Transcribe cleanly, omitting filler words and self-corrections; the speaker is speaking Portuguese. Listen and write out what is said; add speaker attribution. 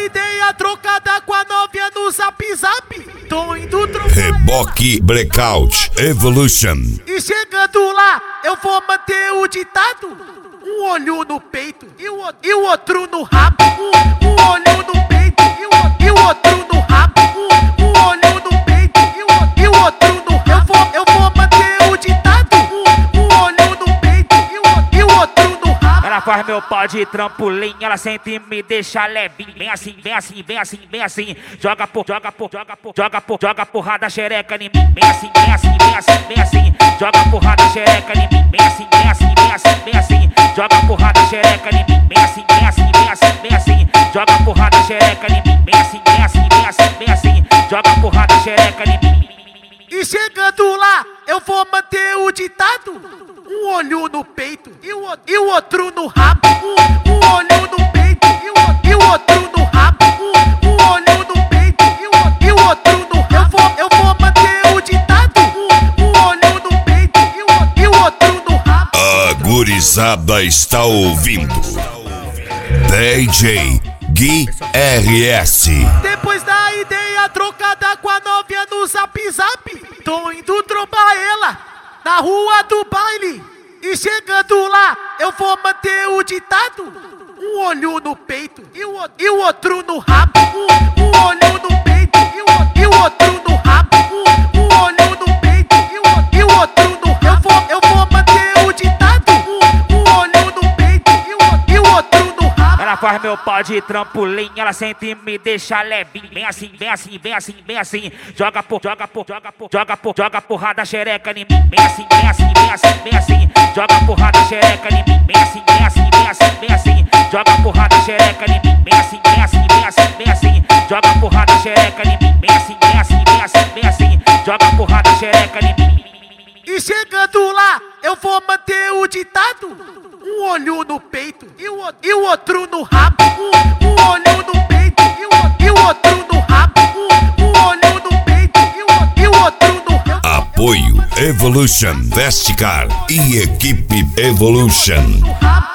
Speaker 1: ideia trocada com a novinha no Zap Zap. Tô indo trocar
Speaker 2: Reboque Blackout Evolution.
Speaker 1: e chegando lá, eu vou manter o ditado: um olho no peito e o outro no rabo. Um olho no peito e o outro no rabo. Um olho no peito e o outro no rabo. Eu vou manter o ditado: um olho no peito e o outro no rabo.
Speaker 3: Ela faz meu pau de trampolim, ela sente e me deixa levinho. Vem assim, vem assim, vem assim, vem assim. Joga porrada xereca em mim. Vem assim, vem assim, vem assim, vem assim. Joga porrada xereca em mim. Vem assim, vem assim, vem assim, vem assim. Joga porrada xereca em mim. Vem assim, vem assim, vem assim, vem assim. Joga porrada xereca em mim. Vem assim, vem assim, vem assim, vem assim. Joga porrada xereca em mim.
Speaker 1: E chegando lá, eu vou manter o ditado: um olho no peito e o outro no rabo. Um olho no peito e o outro no rabo. Um olho no peito e o outro no rabo. Eu vou manter o ditado: um olho no peito e o outro no rabo.
Speaker 2: A gurizada está ouvindo DJ Gui RS.
Speaker 1: Depois da ideia trocada com a novinha no Zap Zap, tô indo trombar ela na rua do baile. E chegando lá, eu vou manter o ditado: um olho no peito e o outro no rabo. Um olho no peito e o outro no rabo. Um olho no peito e o outro no rabo. Eu vou manter o ditado: um olho no peito e o outro no rabo.
Speaker 3: Ela faz meu pau de trampolim, ela sente e me deixa levinho. Vem assim, vem assim, vem assim, vem assim. Joga porrada xereca em mim. Vem assim, vem assim, vem assim, vem assim. Joga porrada xereca em mim. Vem assim, vem assim, vem assim, vem assim. Joga porrada xereca em mim. Vem assim, vem assim, vem assim, vem assim. Joga porrada xereca em mim. Vem assim, vem assim, vem assim, vem assim. Joga porrada xereca em mim.
Speaker 1: E chegando lá, eu vou manter o ditado: um olho no peito e o outro no rabo. Um olho no peito e o outro no rabo. Um olho no peito e o outro no rabo.
Speaker 2: Apoio Evolution Vesticar e Equipe Evolution.
Speaker 1: No rabo.